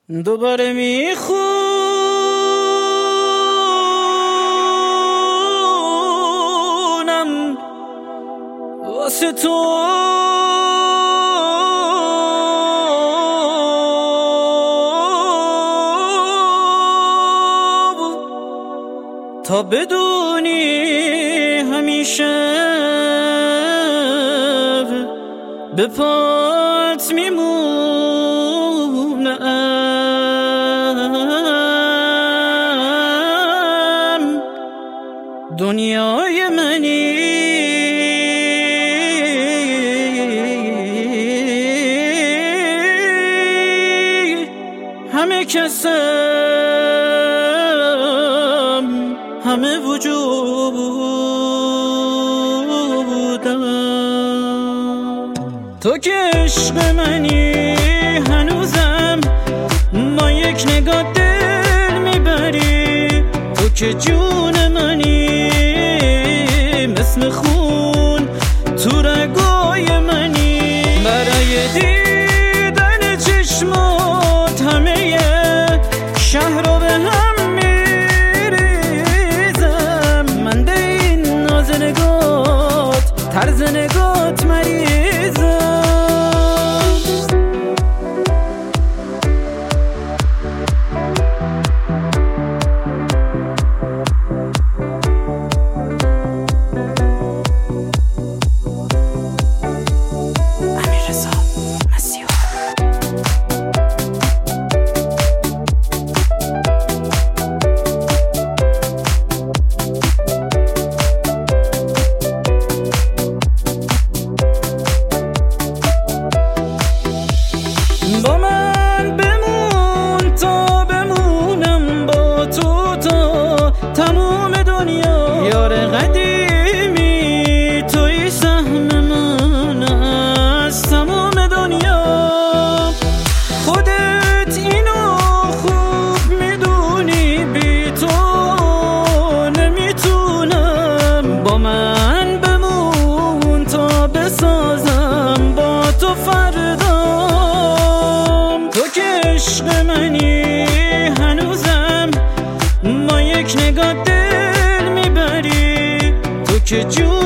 دوباره میخونم واسه تو تا بدونی همیشه به پات میمونم دنیای منی همه کسم همه وجودم تو که عشق منی هنوزم با یک نگاه دل میبری تو که جون منی مثل خون تو رگای منی برای دیدن چشمات همه شهر رو به هم میریزم من به این ناز نگات طرز نگات مریضم با من بمون تا بمونم با تو تا تموم دنیا یار قدیمی توی سهم من از تموم دنیا خودت اینو خوب میدونی بی تو نمیتونم با من بمون تا بسازم با تو فردا عشق منی هنوزم با یک نگاه دل میبری تو که